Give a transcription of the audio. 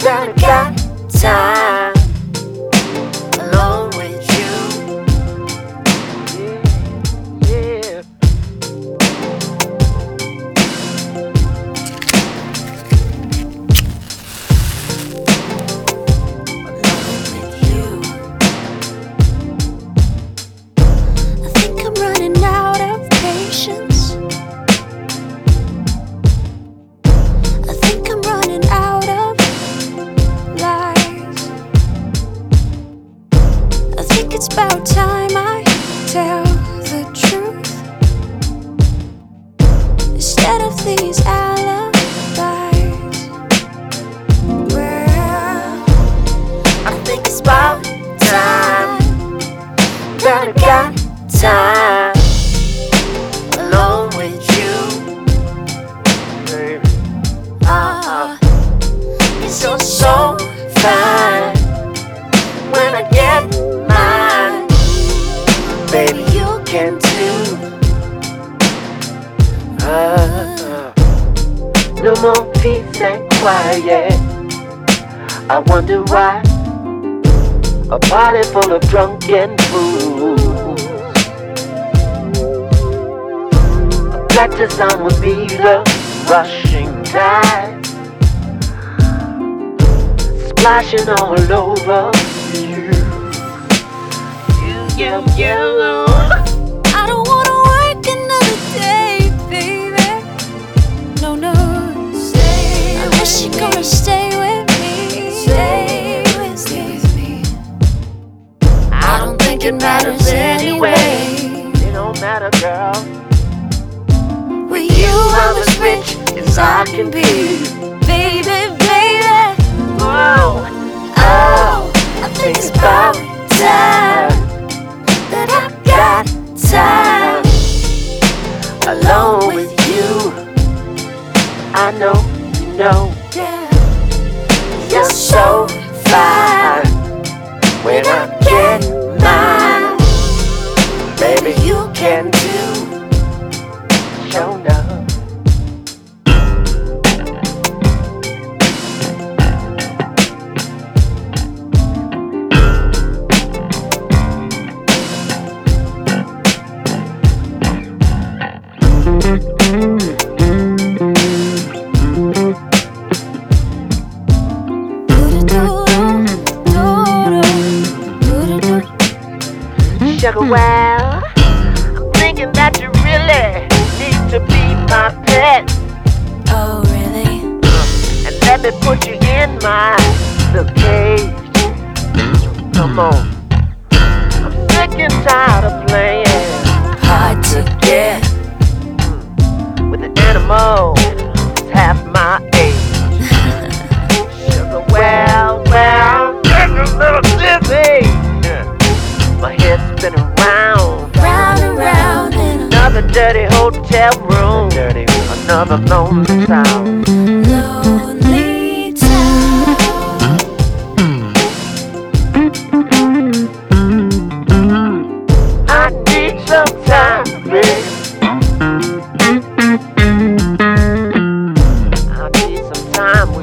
that I got time alone with you. Yeah, alone with you. I think I'm running out of patience. I think I'm running out of lies. I think it's about time I tell the truth instead of these alibis. Well, I think it's about time that I got time alone with you, baby. It's just so fine when I get mine, baby. You can too. No more peace and quiet. I wonder why a party full of drunken fools. A black sun would be the rushing tide, splashing all over you. I don't wanna work another day, baby. No, no, stay. Unless you're gonna stay with me. Stay with me. I don't think it matters anyway. It don't matter, girl. With you, I'm as rich as I can be, baby, baby. Oh, I think it's about time that I got time alone with you. I know, you know, you're so fine when I get mine, baby. You can too. Show enough. Sugar, well, I'm thinking that you really need to be my pet. Oh, really? And let me put you in my little cage. Come on. I'm sick and tired of playing hard to get with an animal that's half my age. Sugar, well, I'm getting a little dizzy. My head's spinning round and round in another dirty hotel room, another lonely town. Lonely town. I need some time, baby. I need some time with